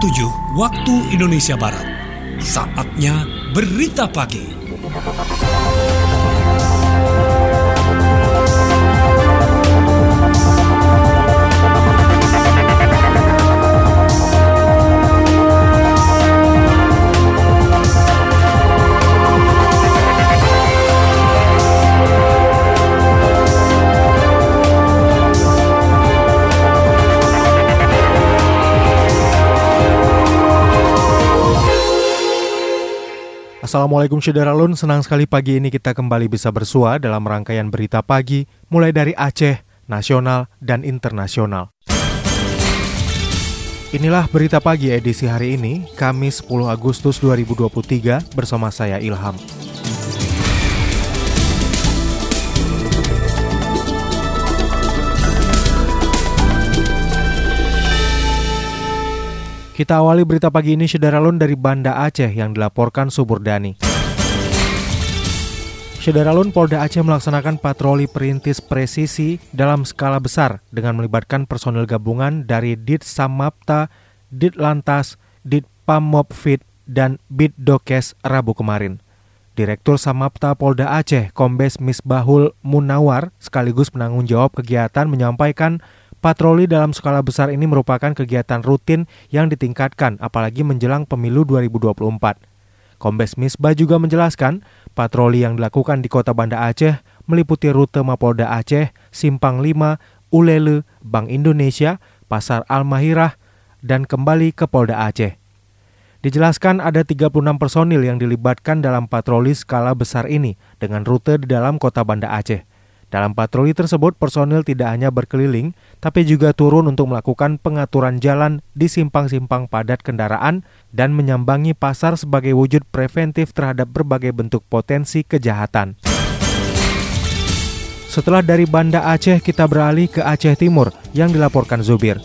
7 waktu Indonesia Barat. Saatnya berita pagi. Assalamualaikum Syederalun, senang sekali pagi ini kita kembali bisa bersua dalam rangkaian berita pagi mulai dari Aceh, nasional, dan internasional. Inilah berita pagi edisi hari ini, Kamis 10 Agustus 2023 bersama saya Ilham. Kita awali berita pagi ini Syederalun dari Banda Aceh yang dilaporkan Suburdani. Syederalun, Polda Aceh melaksanakan patroli perintis presisi dalam skala besar dengan melibatkan personil gabungan dari Dit Samapta, Dit Lantas, Dit Pamopfit, dan Bid Dokes Rabu kemarin. Direktur Samapta Polda Aceh, Kombes Misbahul Munawar, sekaligus penanggung jawab kegiatan menyampaikan patroli dalam skala besar ini merupakan kegiatan rutin yang ditingkatkan apalagi menjelang pemilu 2024. Kombes Misbah juga menjelaskan, patroli yang dilakukan di Kota Banda Aceh meliputi rute Mapolda Aceh, Simpang 5, Ulele, Bank Indonesia, Pasar Al-Mahirah, dan kembali ke Polda Aceh. Dijelaskan ada 36 personil yang dilibatkan dalam patroli skala besar ini dengan rute di dalam Kota Banda Aceh. Dalam patroli tersebut, personil tidak hanya berkeliling, tapi juga turun untuk melakukan pengaturan jalan di simpang-simpang padat kendaraan dan menyambangi pasar sebagai wujud preventif terhadap berbagai bentuk potensi kejahatan. Setelah dari Banda Aceh, kita beralih ke Aceh Timur yang dilaporkan Zubir.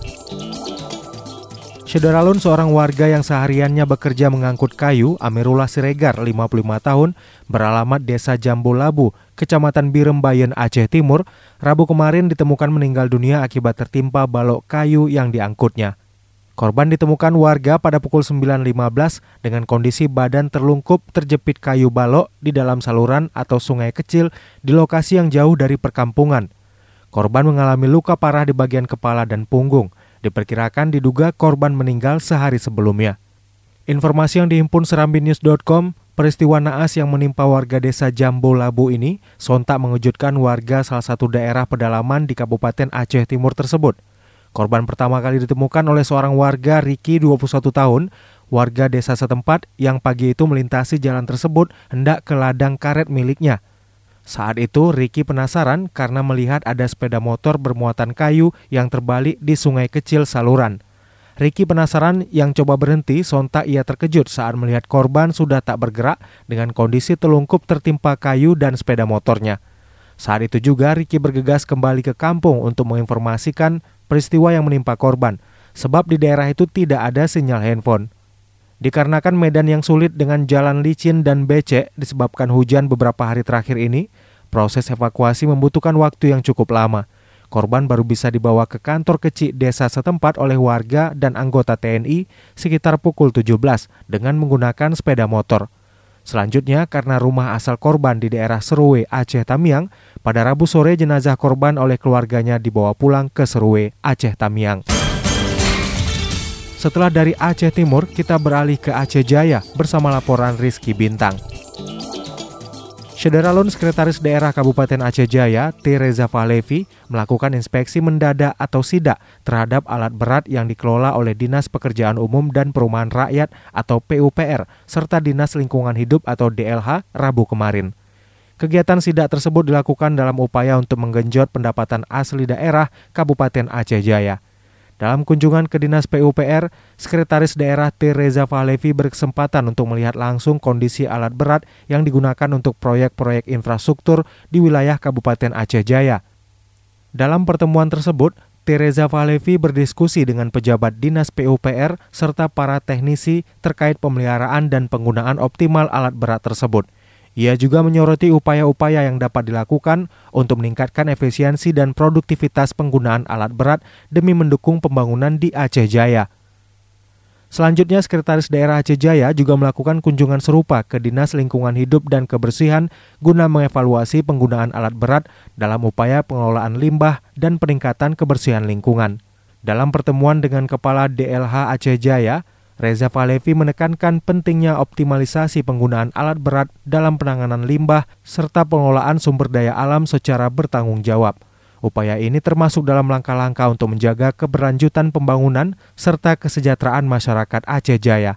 Syederalun, seorang warga yang sehariannya bekerja mengangkut kayu, Amirullah Siregar, 55 tahun, beralamat Desa Jambu Labu, Kecamatan Birembayan, Aceh Timur, Rabu kemarin ditemukan meninggal dunia akibat tertimpa balok kayu yang diangkutnya. Korban ditemukan warga pada pukul 9.15 dengan kondisi badan terlungkup terjepit kayu balok di dalam saluran atau sungai kecil di lokasi yang jauh dari perkampungan. Korban mengalami luka parah di bagian kepala dan punggung. Diperkirakan diduga korban meninggal sehari sebelumnya. Informasi yang dihimpun serambinews.com, peristiwa naas yang menimpa warga desa Jambu Labu ini sontak mengejutkan warga salah satu daerah pedalaman di Kabupaten Aceh Timur tersebut. Korban pertama kali ditemukan oleh seorang warga Riki, 21 tahun, warga desa setempat yang pagi itu melintasi jalan tersebut hendak ke ladang karet miliknya. Saat itu Riki penasaran karena melihat ada sepeda motor bermuatan kayu yang terbalik di sungai kecil saluran. Riki penasaran yang coba berhenti, sontak ia terkejut saat melihat korban sudah tak bergerak dengan kondisi telungkup tertimpa kayu dan sepeda motornya. Saat itu juga Riki bergegas kembali ke kampung untuk menginformasikan peristiwa yang menimpa korban, sebab di daerah itu tidak ada sinyal handphone. Dikarenakan medan yang sulit dengan jalan licin dan becek disebabkan hujan beberapa hari terakhir ini, proses evakuasi membutuhkan waktu yang cukup lama. Korban baru bisa dibawa ke kantor kecil desa setempat oleh warga dan anggota TNI sekitar pukul 17 dengan menggunakan sepeda motor. Selanjutnya, karena rumah asal korban di daerah Seruwe, Aceh Tamiang, pada Rabu sore jenazah korban oleh keluarganya dibawa pulang ke Seruwe, Aceh Tamiang. Setelah dari Aceh Timur, kita beralih ke Aceh Jaya bersama laporan Rizky Bintang. Syederalun, Sekretaris Daerah Kabupaten Aceh Jaya, T. Reza Fahlevi, melakukan inspeksi mendadak atau sidak terhadap alat berat yang dikelola oleh Dinas Pekerjaan Umum dan Perumahan Rakyat atau PUPR, serta Dinas Lingkungan Hidup atau DLH, Rabu kemarin. Kegiatan sidak tersebut dilakukan dalam upaya untuk menggenjot pendapatan asli daerah Kabupaten Aceh Jaya. Dalam kunjungan ke Dinas PUPR, Sekretaris Daerah T. Reza Fahlevi berkesempatan untuk melihat langsung kondisi alat berat yang digunakan untuk proyek-proyek infrastruktur di wilayah Kabupaten Aceh Jaya. Dalam pertemuan tersebut, T. Reza Fahlevi berdiskusi dengan pejabat Dinas PUPR serta para teknisi terkait pemeliharaan dan penggunaan optimal alat berat tersebut. Ia juga menyoroti upaya-upaya yang dapat dilakukan untuk meningkatkan efisiensi dan produktivitas penggunaan alat berat demi mendukung pembangunan di Aceh Jaya. Selanjutnya, Sekretaris Daerah Aceh Jaya juga melakukan kunjungan serupa ke Dinas Lingkungan Hidup dan Kebersihan guna mengevaluasi penggunaan alat berat dalam upaya pengelolaan limbah dan peningkatan kebersihan lingkungan. Dalam pertemuan dengan Kepala DLH Aceh Jaya, Reza Falevi menekankan pentingnya optimalisasi penggunaan alat berat dalam penanganan limbah serta pengelolaan sumber daya alam secara bertanggung jawab. Upaya ini termasuk dalam langkah-langkah untuk menjaga keberlanjutan pembangunan serta kesejahteraan masyarakat Aceh Jaya.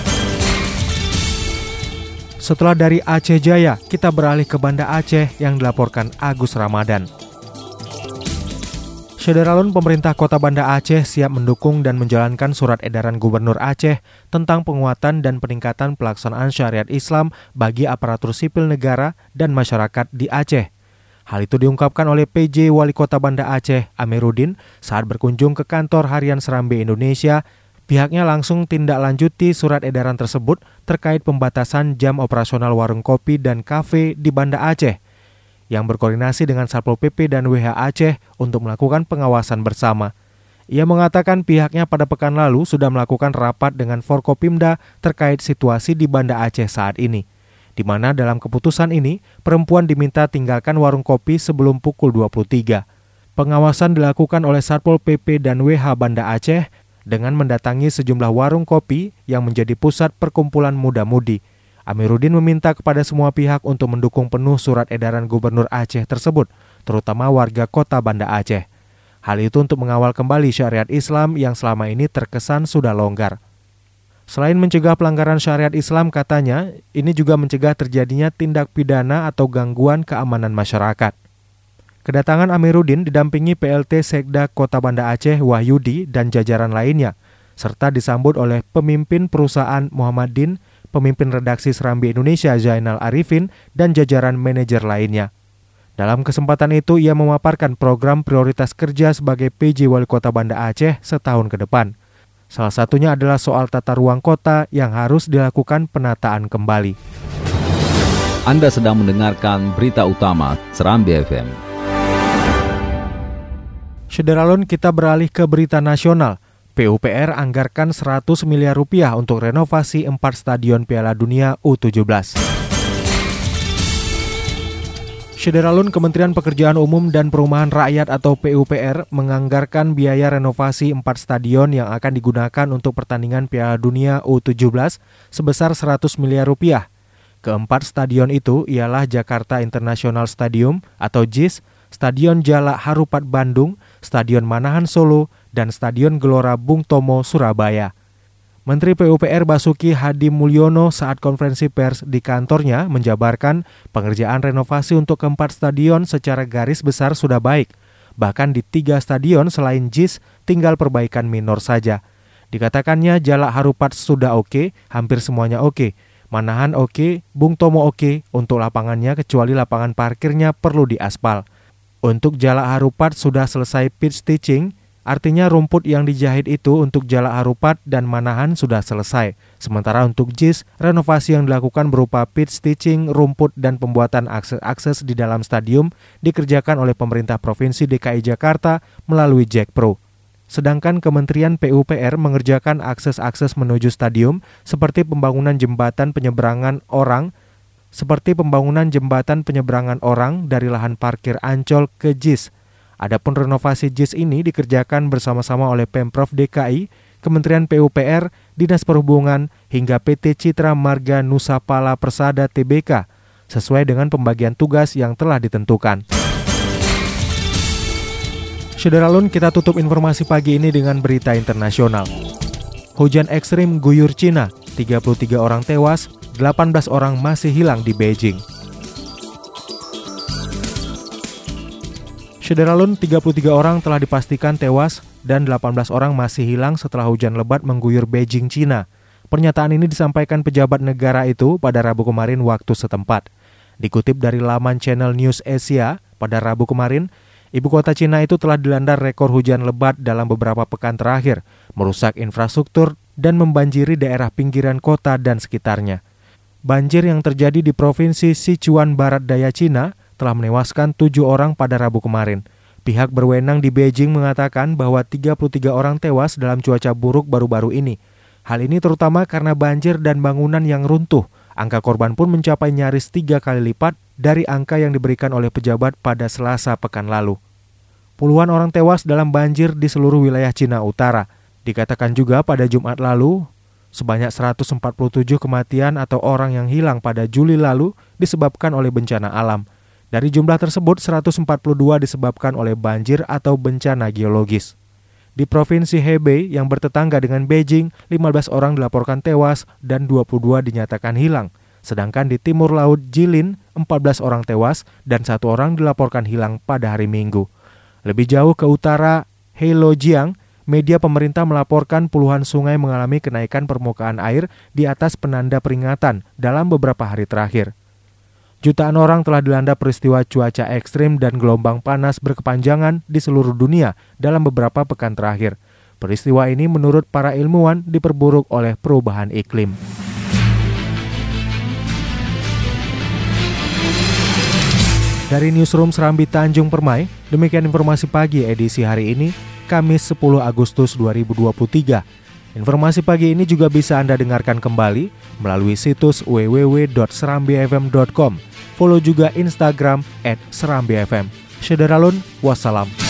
Setelah dari Aceh Jaya, kita beralih ke Banda Aceh yang dilaporkan Agus Ramadan. Syederalun pemerintah Kota Banda Aceh siap mendukung dan menjalankan surat edaran Gubernur Aceh tentang penguatan dan peningkatan pelaksanaan syariat Islam bagi aparatur sipil negara dan masyarakat di Aceh. Hal itu diungkapkan oleh PJ Wali Kota Banda Aceh, Amiruddin, saat berkunjung ke kantor harian Serambi Indonesia. Pihaknya langsung tindak lanjuti surat edaran tersebut terkait pembatasan jam operasional warung kopi dan kafe di Banda Aceh, yang berkoordinasi dengan Satpol PP dan WH Aceh untuk melakukan pengawasan bersama. Ia mengatakan pihaknya pada pekan lalu sudah melakukan rapat dengan Forkopimda terkait situasi di Banda Aceh saat ini, di mana dalam keputusan ini, perempuan diminta tinggalkan warung kopi sebelum pukul 23. Pengawasan dilakukan oleh Satpol PP dan WH Banda Aceh dengan mendatangi sejumlah warung kopi yang menjadi pusat perkumpulan muda-mudi. Amiruddin meminta kepada semua pihak untuk mendukung penuh surat edaran Gubernur Aceh tersebut, terutama warga kota Banda Aceh. Hal itu untuk mengawal kembali syariat Islam yang selama ini terkesan sudah longgar. Selain mencegah pelanggaran syariat Islam, katanya, ini juga mencegah terjadinya tindak pidana atau gangguan keamanan masyarakat. Kedatangan Amiruddin didampingi PLT Sekda Kota Banda Aceh Wahyudi dan jajaran lainnya, serta disambut oleh pemimpin perusahaan Muhammadin, pemimpin redaksi Serambi Indonesia Zainal Arifin, dan jajaran manajer lainnya. Dalam kesempatan itu, ia memaparkan program prioritas kerja sebagai PJ Wali Kota Banda Aceh setahun ke depan. Salah satunya adalah soal tata ruang kota yang harus dilakukan penataan kembali. Anda sedang mendengarkan berita utama Serambi FM. Syederalun, kita beralih ke berita nasional. PUPR anggarkan 100 miliar rupiah untuk renovasi 4 stadion Piala Dunia U17. Syederalun, Kementerian Pekerjaan Umum dan Perumahan Rakyat atau PUPR menganggarkan biaya renovasi 4 stadion yang akan digunakan untuk pertandingan Piala Dunia U17 sebesar 100 miliar rupiah. Keempat stadion itu ialah Jakarta International Stadium atau JIS, Stadion Jalak Harupat Bandung, Stadion Manahan Solo, dan Stadion Gelora Bung Tomo Surabaya. Menteri PUPR Basuki Hadi Mulyono saat konferensi pers di kantornya menjabarkan pengerjaan renovasi untuk keempat stadion secara garis besar sudah baik. Bahkan di 3 stadion selain JIS tinggal perbaikan minor saja. Dikatakannya Jalak Harupat sudah oke, hampir semuanya oke. Manahan oke, Bung Tomo oke, untuk lapangannya kecuali lapangan parkirnya perlu diaspal. Untuk Jalak Harupat sudah selesai pitch stitching, artinya rumput yang dijahit itu untuk Jalak Harupat dan Manahan sudah selesai. Sementara untuk JIS, renovasi yang dilakukan berupa pitch stitching, rumput, dan pembuatan akses-akses di dalam stadium dikerjakan oleh pemerintah Provinsi DKI Jakarta melalui Jakpro. Sedangkan Kementerian PUPR mengerjakan akses-akses menuju stadium seperti pembangunan jembatan penyeberangan orang dari lahan parkir Ancol ke JIS. Adapun renovasi JIS ini dikerjakan bersama-sama oleh Pemprov DKI, Kementerian PUPR, Dinas Perhubungan, hingga PT Citra Marga Nusapala Persada Tbk, sesuai dengan pembagian tugas yang telah ditentukan. Syederalun, kita tutup informasi pagi ini dengan berita internasional. Hujan ekstrim guyur Cina, 33 orang tewas, 18 orang masih hilang di Beijing. Syederalun, 33 orang telah dipastikan tewas dan 18 orang masih hilang setelah hujan lebat mengguyur Beijing, Cina. Pernyataan ini disampaikan pejabat negara itu pada Rabu kemarin waktu setempat. Dikutip dari laman Channel News Asia, pada Rabu kemarin, ibu kota Cina itu telah dilanda rekor hujan lebat dalam beberapa pekan terakhir, merusak infrastruktur dan membanjiri daerah pinggiran kota dan sekitarnya. Banjir yang terjadi di Provinsi Sichuan Barat Daya Cina telah menewaskan 7 orang pada Rabu kemarin. Pihak berwenang di Beijing mengatakan bahwa 33 orang tewas dalam cuaca buruk baru-baru ini. Hal ini terutama karena banjir dan bangunan yang runtuh. Angka korban pun mencapai nyaris 3 kali lipat dari angka yang diberikan oleh pejabat pada Selasa pekan lalu. Puluhan orang tewas dalam banjir di seluruh wilayah Cina Utara. Dikatakan juga pada Jumat lalu, sebanyak 147 kematian atau orang yang hilang pada Juli lalu disebabkan oleh bencana alam. Dari jumlah tersebut, 142 disebabkan oleh banjir atau bencana geologis. Di Provinsi Hebei yang bertetangga dengan Beijing, 15 orang dilaporkan tewas dan 22 dinyatakan hilang. Sedangkan di timur laut Jilin, 14 orang tewas dan 1 orang dilaporkan hilang pada hari Minggu. Lebih jauh ke utara Heilongjiang, media pemerintah melaporkan puluhan sungai mengalami kenaikan permukaan air di atas penanda peringatan dalam beberapa hari terakhir. Jutaan orang telah dilanda peristiwa cuaca ekstrim dan gelombang panas berkepanjangan di seluruh dunia dalam beberapa pekan terakhir. Peristiwa ini menurut para ilmuwan diperburuk oleh perubahan iklim. Dari Newsroom Serambi Tanjung Permai, demikian informasi pagi edisi hari ini, Kamis 10 Agustus 2023. Informasi pagi ini juga bisa Anda dengarkan kembali melalui situs www.serambifm.com. Follow juga Instagram @serambifm. Syederalun, wassalam.